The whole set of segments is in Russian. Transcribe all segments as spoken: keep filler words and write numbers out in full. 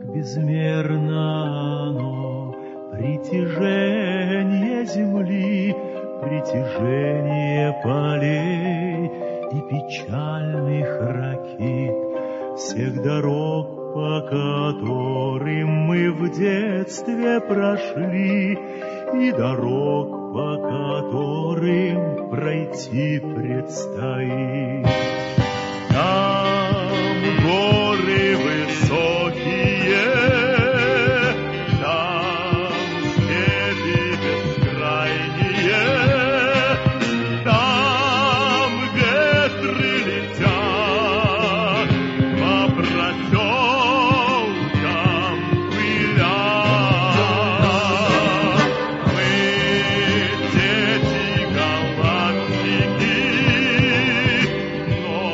безмерно оно, притяжение земли, притяжение полей и печальных ракит, всех дорог, по которым мы в детстве прошли, и дорог, по которым пройти предстоит. Там горы высокие, там степи бескрайние, там ветры летят по проселкам пыля. Мы дети галактики, но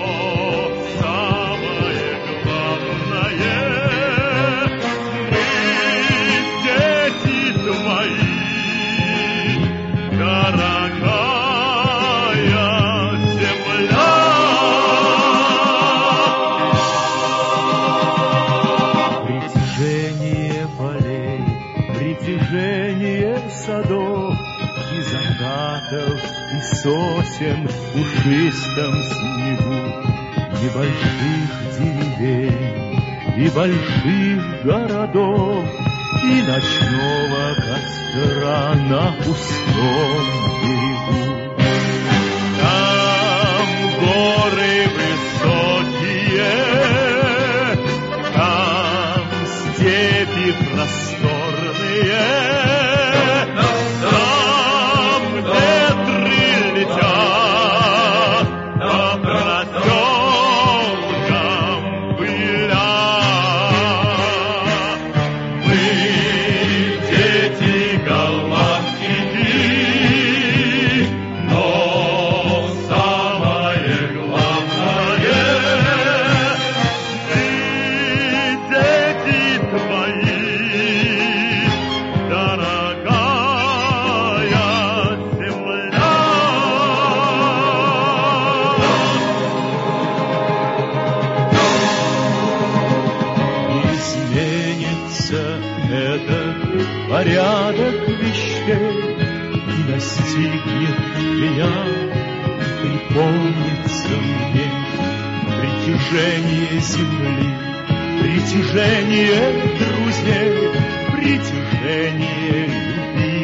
самое главное, мы дети твои, дорогая земля. Притяжение полей, притяжение садов и закатов, и сосен в пушистом снегу, небольших деревень и больших городов, и ночного костра на пустом берегу. Там горы высокие, там степи просторные, там ветры летят по проселкам пыля. Мы дети галактики, но самое главное, мы дети твои, дорогая земля. Изменится этот порядок вещей, и настигнет меня, припомнится мне притяжение земли, притяжение друзей, притяжение любви.